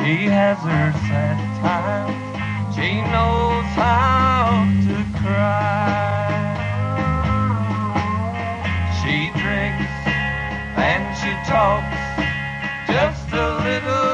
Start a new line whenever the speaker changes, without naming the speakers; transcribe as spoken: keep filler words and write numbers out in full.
She has her sad times. She knows how to cry. She drinks and she talks just a little